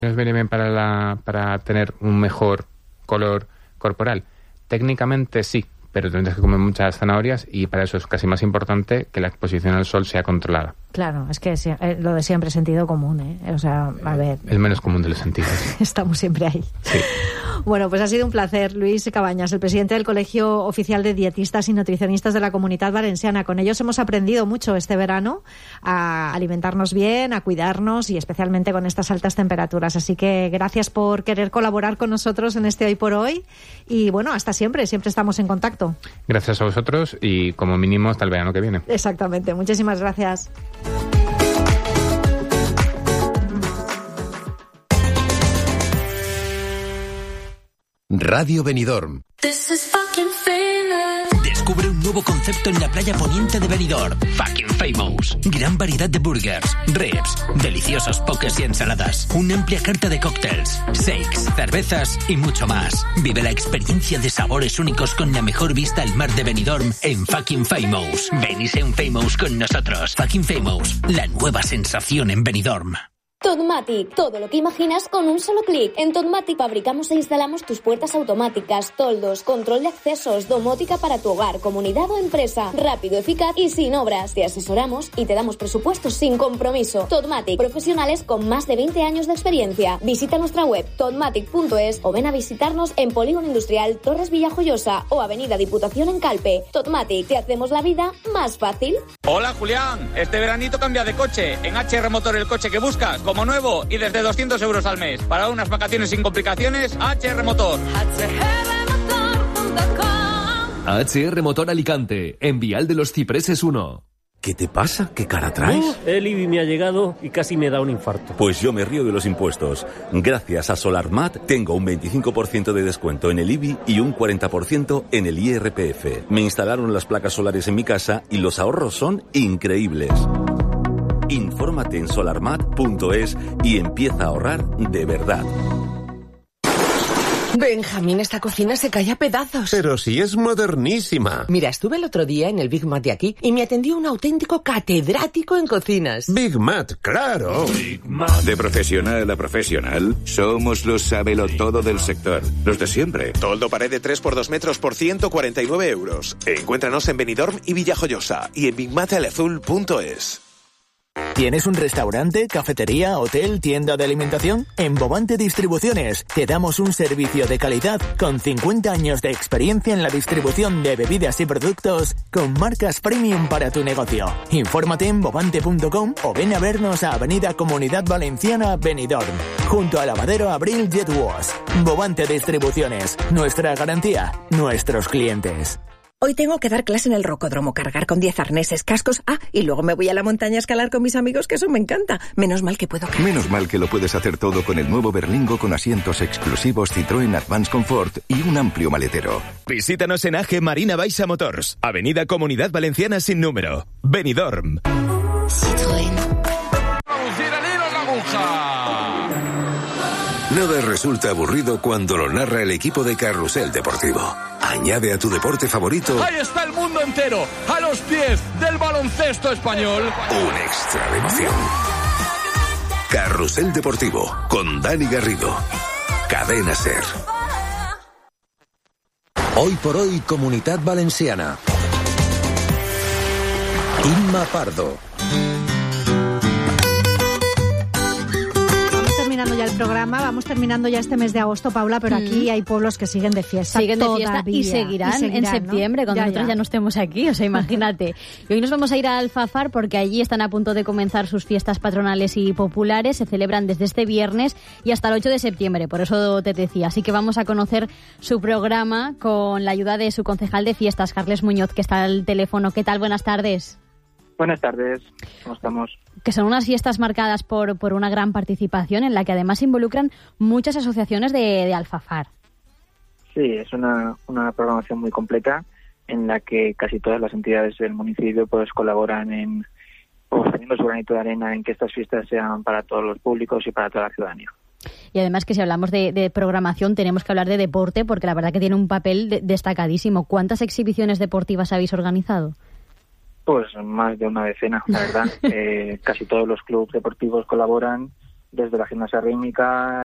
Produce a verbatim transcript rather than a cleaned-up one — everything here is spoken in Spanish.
¿Nos viene bien para, la, para tener un mejor color corporal? Técnicamente sí, pero tendrás que comer muchas zanahorias y para eso es casi más importante que la exposición al sol sea controlada. Claro, es que eh, lo de siempre, sentido común, ¿eh? O sea, a ver... El menos común de los sentidos. Estamos siempre ahí. Sí. Bueno, pues ha sido un placer, Luis Cabañas, el presidente del Colegio Oficial de Dietistas y Nutricionistas de la Comunidad Valenciana. Con ellos hemos aprendido mucho este verano a alimentarnos bien, a cuidarnos y especialmente con estas altas temperaturas. Así que gracias por querer colaborar con nosotros en este Hoy por Hoy y bueno, hasta siempre, siempre estamos en contacto. Gracias a vosotros y como mínimo hasta el verano que viene. Exactamente, muchísimas gracias. Radio Benidorm. Descubre un nuevo concepto en la playa poniente de Benidorm. Fucking Famous. Gran variedad de burgers, ribs, deliciosos pokés y ensaladas. Una amplia carta de cócteles, shakes, cervezas y mucho más. Vive la experiencia de sabores únicos con la mejor vista al mar de Benidorm en Fucking Famous. Ven y sé un Famous con nosotros. Fucking Famous, la nueva sensación en Benidorm. Totmatic, todo lo que imaginas con un solo clic. En Totmatic fabricamos e instalamos tus puertas automáticas, toldos, control de accesos, domótica para tu hogar, comunidad o empresa. Rápido, eficaz y sin obras. Te asesoramos y te damos presupuestos sin compromiso. Totmatic, profesionales con más de veinte años de experiencia. Visita nuestra web totmatic punto es o ven a visitarnos en Polígono Industrial Torres Villajoyosa o Avenida Diputación en Calpe. Totmatic, te hacemos la vida más fácil. Hola Julián, este veranito cambia de coche. En H R Motor el coche que buscas como nuevo y desde doscientos euros al mes. Para unas vacaciones sin complicaciones, H R Motor. H R Motor Alicante, en Vial de los Cipreses uno. ¿Qué te pasa? ¿Qué cara traes? Uh, el I B I me ha llegado y casi me da un infarto. Pues yo me río de los impuestos. Gracias a SolarMat tengo un veinticinco por ciento de descuento en el I B I y un cuarenta por ciento en el I R P F. Me instalaron las placas solares en mi casa y los ahorros son increíbles. Infórmate en solarmat punto es y empieza a ahorrar de verdad. Benjamín, esta cocina se cae a pedazos. Pero si es modernísima. Mira, estuve el otro día en el Big Mat de aquí y me atendió un auténtico catedrático en cocinas. Big Mat, claro. Big Mat. De profesional a profesional, somos los sabelotodo del sector. Los de siempre. Toldo pared de tres por dos metros por ciento cuarenta y nueve euros. Encuéntranos en Benidorm y Villajoyosa y en big mat azul punto es. ¿Tienes un restaurante, cafetería, hotel, tienda de alimentación? En Bovante Distribuciones te damos un servicio de calidad con cincuenta años de experiencia en la distribución de bebidas y productos con marcas premium para tu negocio. Infórmate en bovante punto com o ven a vernos a Avenida Comunidad Valenciana, Benidorm, junto al lavadero Abril Jet Wash. Bovante Distribuciones, nuestra garantía, nuestros clientes. Hoy tengo que dar clase en el rocódromo, cargar con diez arneses, cascos, ah, y luego me voy a la montaña a escalar con mis amigos, que eso me encanta. Menos mal que puedo cargar. Menos mal que lo puedes hacer todo con el nuevo Berlingo con asientos exclusivos Citroën Advance Comfort y un amplio maletero. Visítanos en A G Marina Baixa Motors, Avenida Comunidad Valenciana sin número, Benidorm. Citroën. Nada resulta aburrido cuando lo narra el equipo de Carrusel Deportivo. Añade a tu deporte favorito... ¡Ahí está el mundo entero! ¡A los pies del baloncesto español! Un extra de emoción. Carrusel Deportivo, con Dani Garrido. Cadena SER. Hoy por hoy, Comunidad Valenciana. Inma Pardo. Ya el programa, vamos terminando ya este mes de agosto, Paula, pero mm. aquí hay pueblos que siguen de fiesta. Siguen de todavía, fiesta y seguirán, y seguirán en septiembre, ¿no? Cuando ya, nosotros ya. ya no estemos aquí, o sea, imagínate. Y hoy nos vamos a ir a Alfafar porque allí están a punto de comenzar sus fiestas patronales y populares. Se celebran desde este viernes y hasta el ocho de septiembre, por eso te decía. Así que vamos a conocer su programa con la ayuda de su concejal de fiestas, Carles Muñoz, que está al teléfono. ¿Qué tal? Buenas tardes. Buenas tardes, ¿cómo estamos? Que son unas fiestas marcadas por, por una gran participación en la que además involucran muchas asociaciones de, de Alfafar. Sí, es una, una programación muy completa en la que casi todas las entidades del municipio pues colaboran en poniendo su granito de arena en que estas fiestas sean para todos los públicos y para toda la ciudadanía. Y además que si hablamos de, de programación tenemos que hablar de deporte porque la verdad que tiene un papel de, destacadísimo. ¿Cuántas exhibiciones deportivas habéis organizado? Pues más de una decena, la verdad. eh, casi todos los clubes deportivos colaboran desde la gimnasia rítmica,